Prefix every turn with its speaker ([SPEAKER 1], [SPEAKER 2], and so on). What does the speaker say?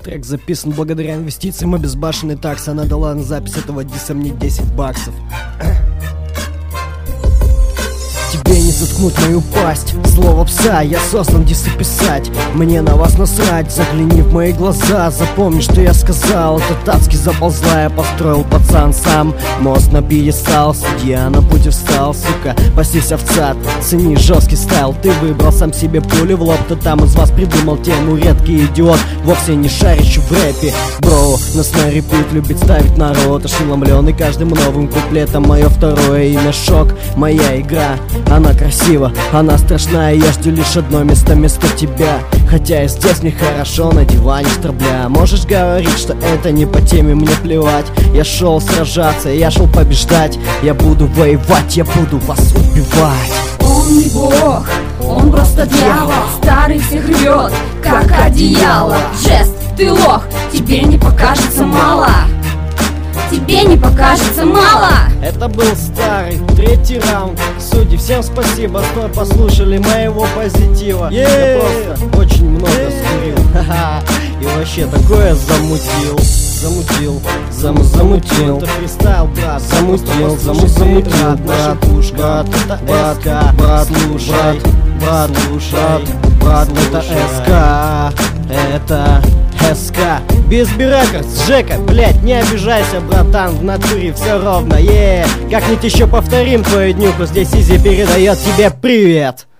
[SPEAKER 1] Трек записан благодаря инвестициям и безбашенной таксы. Она дала на запись этого диса мне 10 баксов. Тебе не заткнуть мою пасть. Слово пса, я создан дисы писать. Мне на вас насрать, загляни в мои глаза. Запомни, что я сказал. Этот адский заползла, я построил пацан сам. Мост на пьедестал, судья на пути встал. Сука, пасись овца, цени жесткий стайл. Ты выбрал сам себе пулю в лоб. Кто там из вас придумал тему? Редкий идиот, вовсе не шарящий в рэпе. Бро, нас на репит любит ставить народ. Ошеломленный каждым новым куплетом. Мое второе имя Шок, моя игра. Она красива, она страшная, я жду лишь одно место, вместо тебя. Хотя и здесь мне хорошо, на диване штабля. Можешь говорить, что это не по теме, мне плевать. Я шел сражаться, я шел побеждать. Я буду воевать, я буду вас убивать.
[SPEAKER 2] Он не бог, он просто дьявол. Старый всех рвет, как одеяло. Жест, ты лох, тебе не покажется мало. Тебе не покажется мало.
[SPEAKER 1] Это был старый, третий раунд. Судьи, всем спасибо, что послушали моего позитива. Я просто очень много скурил. Ха-ха. И вообще такое замутил. Замутил. Это фристайл, брат. Замутил, брат. Пушка, это СК. Брат, слушай. Брат, это СК. Это СК. BSB Records, Жека, блять, не обижайся, братан, в натуре все ровно, как-нибудь еще повторим твою днюху, здесь Изи передает тебе привет.